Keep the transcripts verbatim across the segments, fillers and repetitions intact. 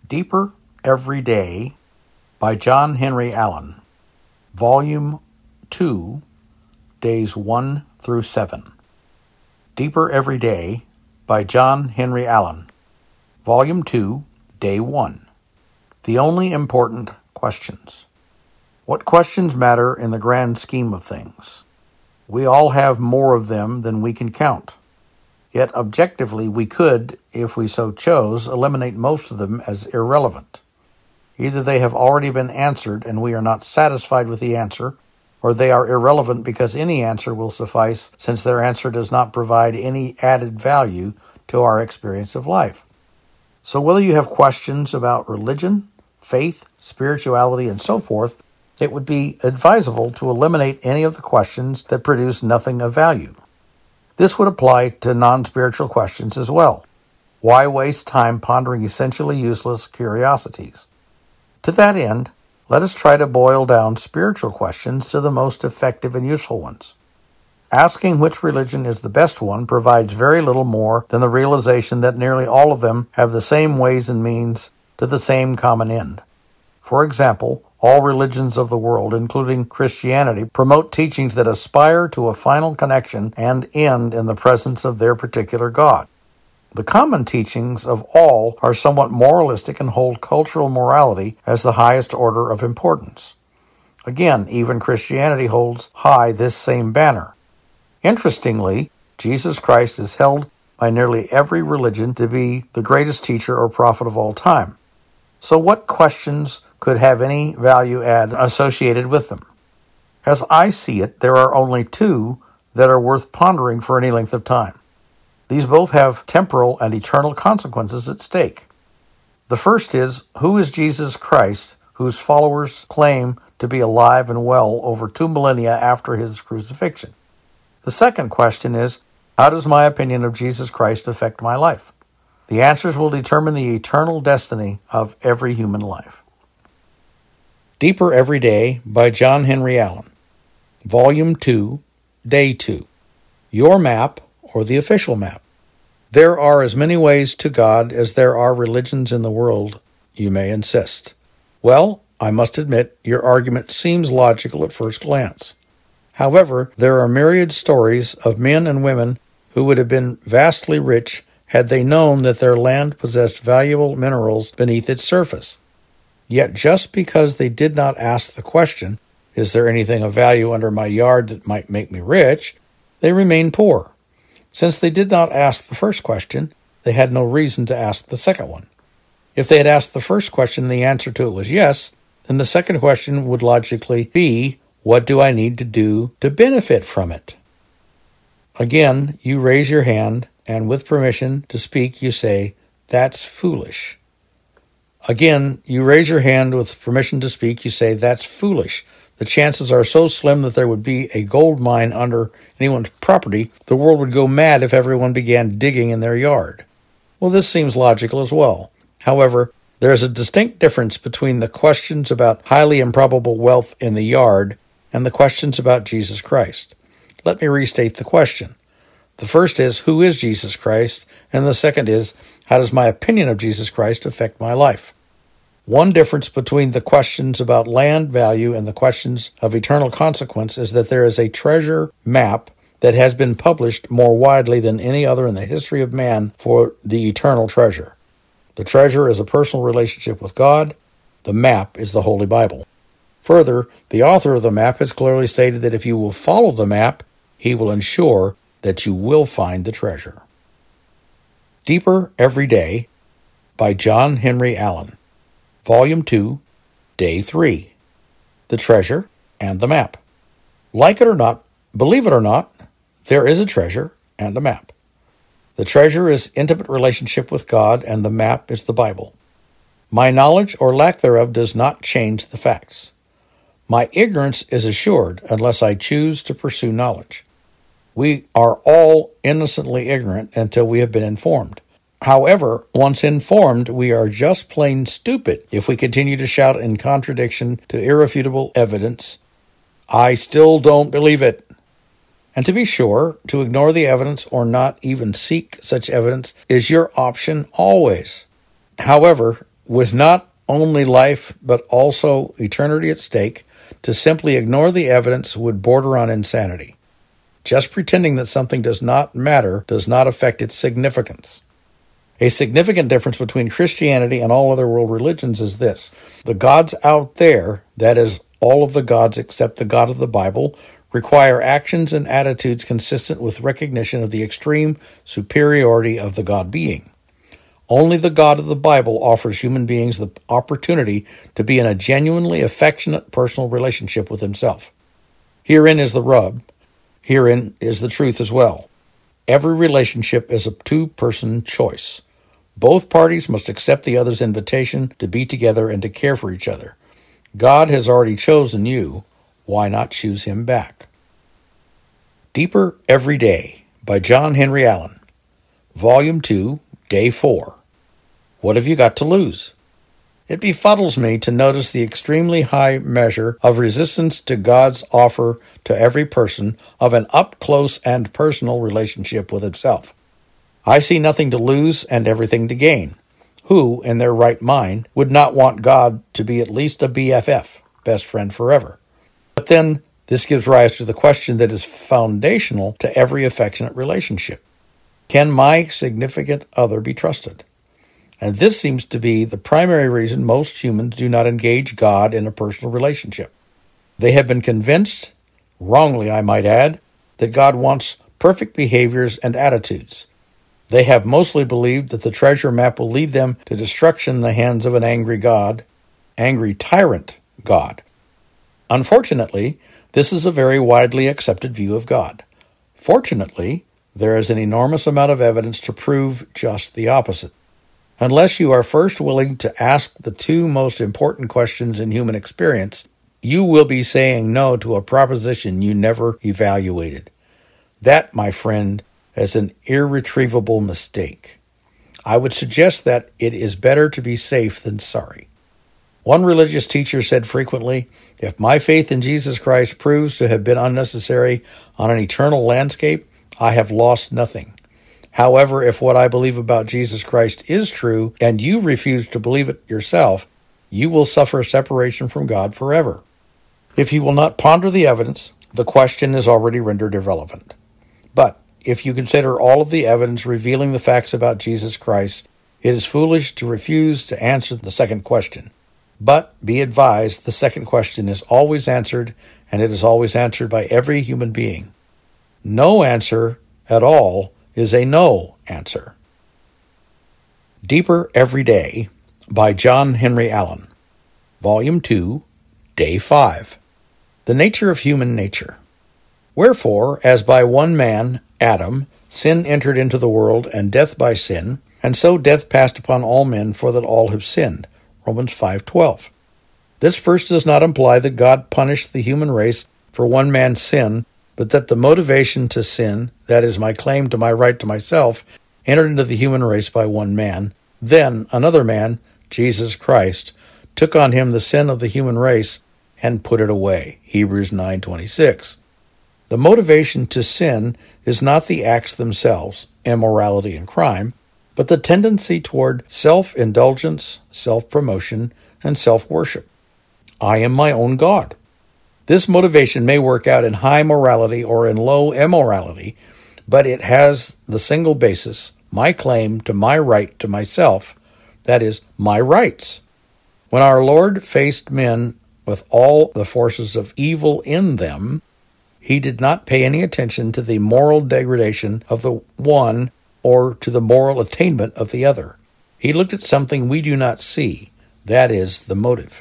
Deeper Every Day by John Henry Allen, Volume two, Days one through seven. Deeper Every Day by John Henry Allen, Volume two, Day one. The Only Important Questions. What questions matter in the grand scheme of things? We all have more of them than we can count. Yet objectively we could, if we so chose, eliminate most of them as irrelevant. Either they have already been answered and we are not satisfied with the answer, or they are irrelevant because any answer will suffice since their answer does not provide any added value to our experience of life. So whether you have questions about religion, faith, spirituality, and so forth, it would be advisable to eliminate any of the questions that produce nothing of value. This would apply to non-spiritual questions as well. Why waste time pondering essentially useless curiosities? To that end, let us try to boil down spiritual questions to the most effective and useful ones. Asking which religion is the best one provides very little more than the realization that nearly all of them have the same ways and means to the same common end. For example, all religions of the world, including Christianity, promote teachings that aspire to a final connection and end in the presence of their particular God. The common teachings of all are somewhat moralistic and hold cultural morality as the highest order of importance. Again, even Christianity holds high this same banner. Interestingly, Jesus Christ is held by nearly every religion to be the greatest teacher or prophet of all time. So what questions could have any value add associated with them? As I see it, there are only two that are worth pondering for any length of time. These both have temporal and eternal consequences at stake. The first is, who is Jesus Christ, whose followers claim to be alive and well over two millennia after his crucifixion? The second question is, how does my opinion of Jesus Christ affect my life? The answers will determine the eternal destiny of every human life. Deeper Every Day by John Henry Allen, Volume two, Day two. Your Map or the Official Map. There are as many ways to God as there are religions in the world, you may insist. Well, I must admit, your argument seems logical at first glance. However, there are myriad stories of men and women who would have been vastly rich had they known that their land possessed valuable minerals beneath its surface. Yet just because they did not ask the question, is there anything of value under my yard that might make me rich, they remain poor. Since they did not ask the first question, they had no reason to ask the second one. If they had asked the first question and the answer to it was yes, then the second question would logically be, what do I need to do to benefit from it? Again, you raise your hand, and with permission to speak, you say, that's foolish. Again, you raise your hand with permission to speak, you say, that's foolish. The chances are so slim that there would be a gold mine under anyone's property, the world would go mad if everyone began digging in their yard. Well, this seems logical as well. However, there is a distinct difference between the questions about highly improbable wealth in the yard and the questions about Jesus Christ. Let me restate the question. The first is, who is Jesus Christ? And the second is, how does my opinion of Jesus Christ affect my life? One difference between the questions about land value and the questions of eternal consequence is that there is a treasure map that has been published more widely than any other in the history of man for the eternal treasure. The treasure is a personal relationship with God. The map is the Holy Bible. Further, the author of the map has clearly stated that if you will follow the map, he will ensure that you will find the treasure. Deeper Every Day by John Henry Allen, Volume two, Day three. The Treasure and the Map. Like it or not, believe it or not, there is a treasure and a map. The treasure is intimate relationship with God, and the map is the Bible. My knowledge or lack thereof does not change the facts. My ignorance is assured unless I choose to pursue knowledge. We are all innocently ignorant until we have been informed. However, once informed, we are just plain stupid if we continue to shout in contradiction to irrefutable evidence, I still don't believe it. And to be sure, to ignore the evidence or not even seek such evidence is your option always. However, with not only life but also eternity at stake, to simply ignore the evidence would border on insanity. Just pretending that something does not matter does not affect its significance. A significant difference between Christianity and all other world religions is this: the gods out there, that is, all of the gods except the God of the Bible, require actions and attitudes consistent with recognition of the extreme superiority of the God being. Only the God of the Bible offers human beings the opportunity to be in a genuinely affectionate personal relationship with himself. Herein is the rub. Herein is the truth as well. Every relationship is a two-person choice. Both parties must accept the other's invitation to be together and to care for each other. God has already chosen you. Why not choose him back? Deeper Every Day by John Henry Allen. Volume two, Day four. What have you got to lose? It befuddles me to notice the extremely high measure of resistance to God's offer to every person of an up-close and personal relationship with himself. I see nothing to lose and everything to gain. Who, in their right mind, would not want God to be at least a B F F, best friend forever? But then, this gives rise to the question that is foundational to every affectionate relationship. Can my significant other be trusted? And this seems to be the primary reason most humans do not engage God in a personal relationship. They have been convinced, wrongly I might add, that God wants perfect behaviors and attitudes. They have mostly believed that the treasure map will lead them to destruction in the hands of an angry God, angry tyrant God. Unfortunately, this is a very widely accepted view of God. Fortunately, there is an enormous amount of evidence to prove just the opposite. Unless you are first willing to ask the two most important questions in human experience, you will be saying no to a proposition you never evaluated. That, my friend, is an irretrievable mistake. I would suggest that it is better to be safe than sorry. One religious teacher said frequently, "If my faith in Jesus Christ proves to have been unnecessary on an eternal landscape, I have lost nothing. However, if what I believe about Jesus Christ is true, and you refuse to believe it yourself, you will suffer separation from God forever." If you will not ponder the evidence, the question is already rendered irrelevant. But if you consider all of the evidence revealing the facts about Jesus Christ, it is foolish to refuse to answer the second question. But be advised, the second question is always answered, and it is always answered by every human being. No answer at all is a no answer. Deeper Every Day by John Henry Allen. Volume two, Day five. The Nature of Human Nature. Wherefore, as by one man, Adam, sin entered into the world, and death by sin, and so death passed upon all men, for that all have sinned. Romans five twelve. This verse does not imply that God punished the human race for one man's sin, but that the motivation to sin, that is, my claim to my right to myself, entered into the human race by one man. Then another man, Jesus Christ, took on him the sin of the human race and put it away. Hebrews nine twenty-six. The motivation to sin is not the acts themselves, immorality and crime, but the tendency toward self-indulgence, self-promotion, and self-worship. I am my own God. This motivation may work out in high morality or in low immorality, but it has the single basis, my claim to my right to myself, that is, my rights. When our Lord faced men with all the forces of evil in them, he did not pay any attention to the moral degradation of the one or to the moral attainment of the other. He looked at something we do not see, that is, the motive.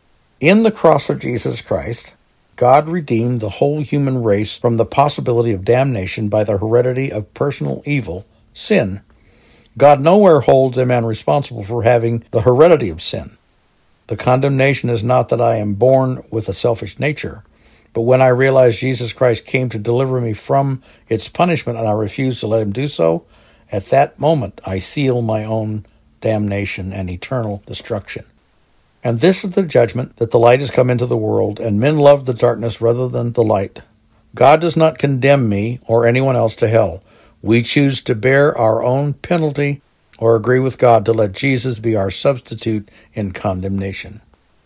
In the cross of Jesus Christ, God redeemed the whole human race from the possibility of damnation by the heredity of personal evil, sin. God nowhere holds a man responsible for having the heredity of sin. The condemnation is not that I am born with a selfish nature, but when I realize Jesus Christ came to deliver me from its punishment and I refuse to let him do so, at that moment I seal my own damnation and eternal destruction. And this is the judgment, that the light has come into the world, and men love the darkness rather than the light. God does not condemn me or anyone else to hell. We choose to bear our own penalty or agree with God to let Jesus be our substitute in condemnation.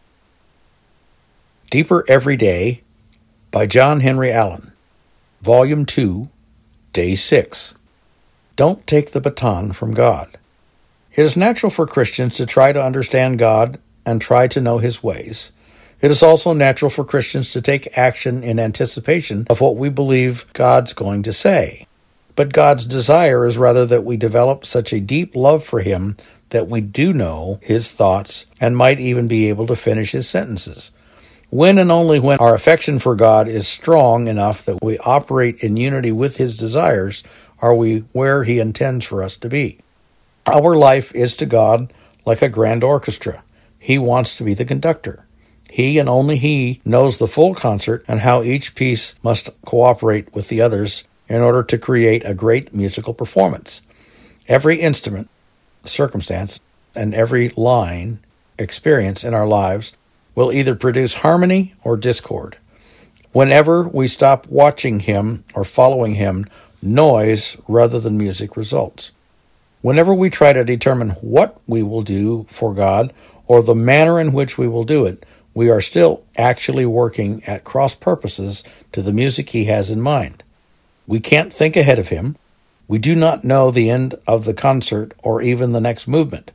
Deeper Every Day by John Henry Allen, Volume two, Day six. Don't take the baton from God. It is natural for Christians to try to understand God and try to know His ways. It is also natural for Christians to take action in anticipation of what we believe God's going to say. But God's desire is rather that we develop such a deep love for Him that we do know His thoughts and might even be able to finish His sentences. When and only when our affection for God is strong enough that we operate in unity with His desires are we where He intends for us to be. Our life is to God like a grand orchestra. He wants to be the conductor. He and only He knows the full concert and how each piece must cooperate with the others in order to create a great musical performance. Every instrument, circumstance, and every line, experience in our lives will either produce harmony or discord. Whenever we stop watching Him or following Him, noise rather than music results. Whenever we try to determine what we will do for God or the manner in which we will do it, we are still actually working at cross purposes to the music He has in mind. We can't think ahead of Him. We do not know the end of the concert or even the next movement.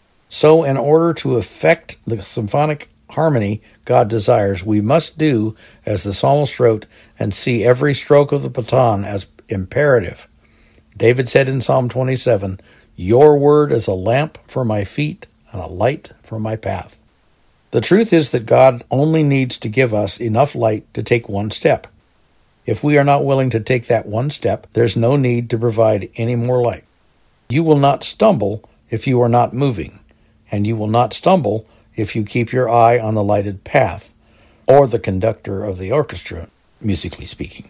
So in order to effect the symphonic harmony God desires, we must do as the psalmist wrote and see every stroke of the baton as imperative. David said in Psalm twenty-seven, "Your word is a lamp for my feet and a light for my path." The truth is that God only needs to give us enough light to take one step. If we are not willing to take that one step, there's no need to provide any more light. You will not stumble if you are not moving, and you will not stumble if you keep your eye on the lighted path, or the conductor of the orchestra, musically speaking.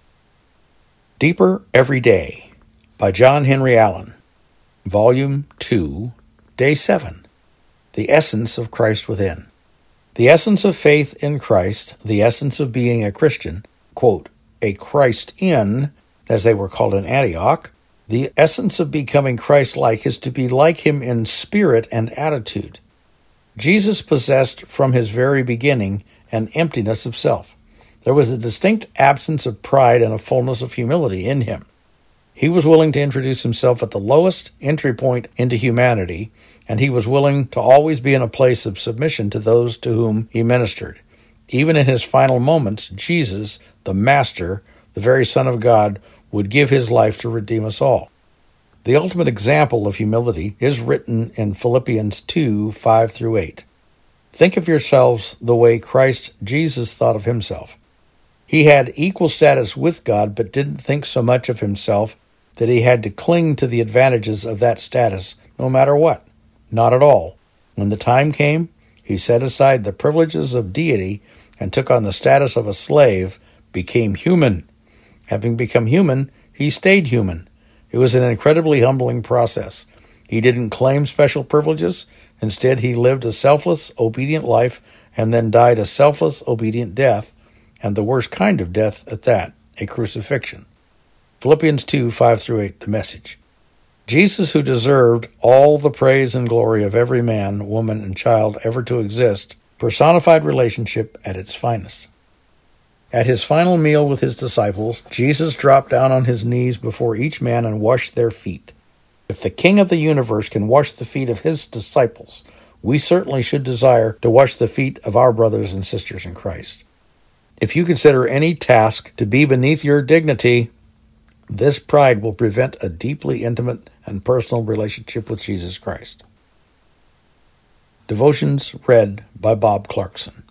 Deeper Every Day by John Henry Allen, Volume two, Day seven. The Essence of Christ Within. The essence of faith in Christ, the essence of being a Christian, quote, a Christ in, as they were called in Antioch, the essence of becoming Christ-like is to be like Him in spirit and attitude. Jesus possessed from His very beginning an emptiness of self. There was a distinct absence of pride and a fullness of humility in Him. He was willing to introduce Himself at the lowest entry point into humanity, and He was willing to always be in a place of submission to those to whom He ministered. Even in His final moments, Jesus, the Master, the very Son of God, would give His life to redeem us all. The ultimate example of humility is written in Philippians two, five through eight. Think of yourselves the way Christ Jesus thought of Himself. He had equal status with God, but didn't think so much of Himself that He had to cling to the advantages of that status no matter what. Not at all. When the time came, He set aside the privileges of deity and took on the status of a slave, became human. Having become human, He stayed human. It was an incredibly humbling process. He didn't claim special privileges. Instead, He lived a selfless, obedient life and then died a selfless, obedient death, and the worst kind of death at that, a crucifixion. Philippians two, five through eight, the Message. Jesus, who deserved all the praise and glory of every man, woman, and child ever to exist, personified relationship at its finest. At His final meal with His disciples, Jesus dropped down on His knees before each man and washed their feet. If the King of the universe can wash the feet of His disciples, we certainly should desire to wash the feet of our brothers and sisters in Christ. If you consider any task to be beneath your dignity, this pride will prevent a deeply intimate and personal relationship with Jesus Christ. Devotions read by Bob Clarkson.